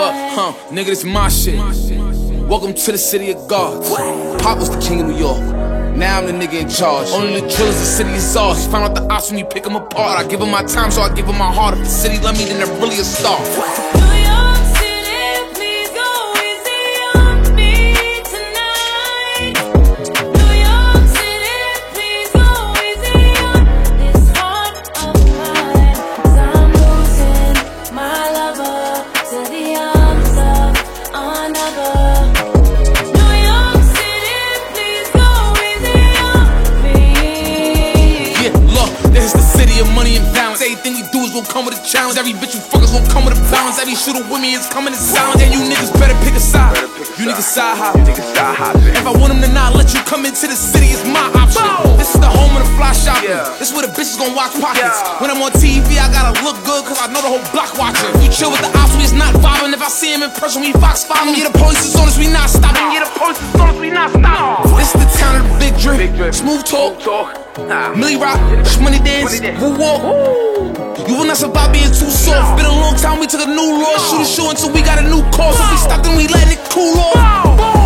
Nigga, this my shit. Welcome to the city of gods. Pop was the king of New York. Now I'm the nigga in charge. Only the drillers, the city is ours. Find out the ops when we pick them apart. I give them my time, so I give them my heart. If the city love me, then they're really a star. Everything we do is gon' come with a challenge. Every bitch you fuck is gon' come with a balance. Every shooter with me is coming in silence. And you niggas better pick a side. You niggas side hopping. If I want them to not let you come into the city, it's my option. This is the home of the fly shopping. This is where the bitches gon' watch pockets. When I'm on TV, I gotta look good, cause I know the whole block watching. We chill with the ops, we is not vibing. If I see him in person, we fox following. Yeah, the police is on us, we not stopping. Yeah, the police is on us, we not stopping. This is the town of the big drip. Smooth talk. Millie Rock, Shmoney Dance, Woo Walk. You will not survive being too soft. Been a long time, we took a new law. Shoot a show until we got a new cause. If we stop, then we letting it cool off.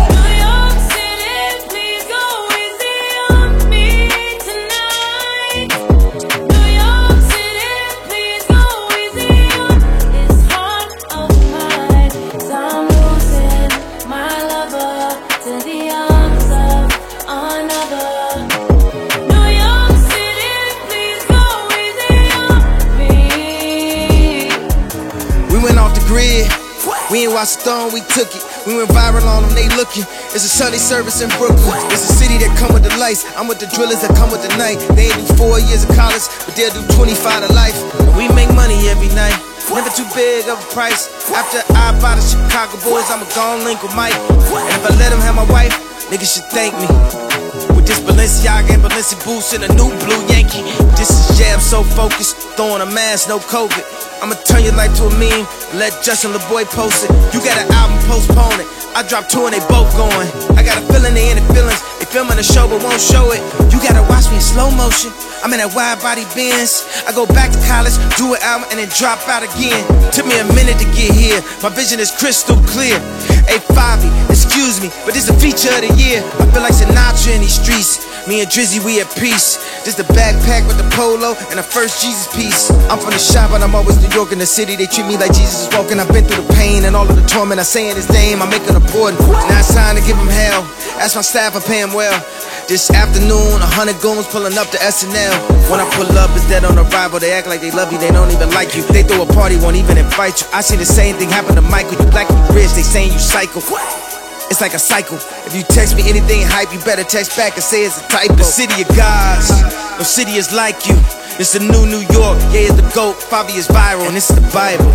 We in Washington, we took it. We went viral on them, they looking. It's a Sunday service in Brooklyn. It's a city that come with the lights. I'm with the drillers that come with the night. They ain't do 4 years of college, but they'll do 25 to life. We make money every night, never too big of a price. After I buy the Chicago Bulls, I'ma go and link with Mike. And if I let him have my wife, niggas should thank me. With this Balenciaga and Balenci boots and a new blue Yankee. This is I'm so focused, throwing a mask, no COVID. I'ma turn your life to a meme, let Justin LeBoy post it. You got an album, postpone it. I dropped 2 and they both going. I got a feeling they in the feelings. They filming the show but won't show it. You gotta watch me in slow motion. I'm in that wide body Benz. I go back to college, do an album and then drop out again. Took me a minute to get here. My vision is crystal clear. Hey Favi, excuse me, but this a feature of the year. I feel like Sinatra in these streets. Me and Drizzy, we at peace. This the backpack with the polo and the first Jesus piece. I'm from the shop, but I'm always New York in the city. They treat me like Jesus is walking. I've been through the pain and all of the torment. I say in his name, I make it important. Now it's time to give him hell. Ask my staff, I pay him well. This afternoon, 100 goons pulling up to SNL. When I pull up, it's dead on arrival. They act like they love you, they don't even like you. They throw a party, won't even invite you. I seen the same thing happen to Michael. You black, you rich, they saying you psycho. It's like a cycle. If you text me anything hype, you better text back and say it's a typo. The city of gods, no city is like you. It's the new New York, yeah, it's the GOAT. Favi is viral, and it's the Bible.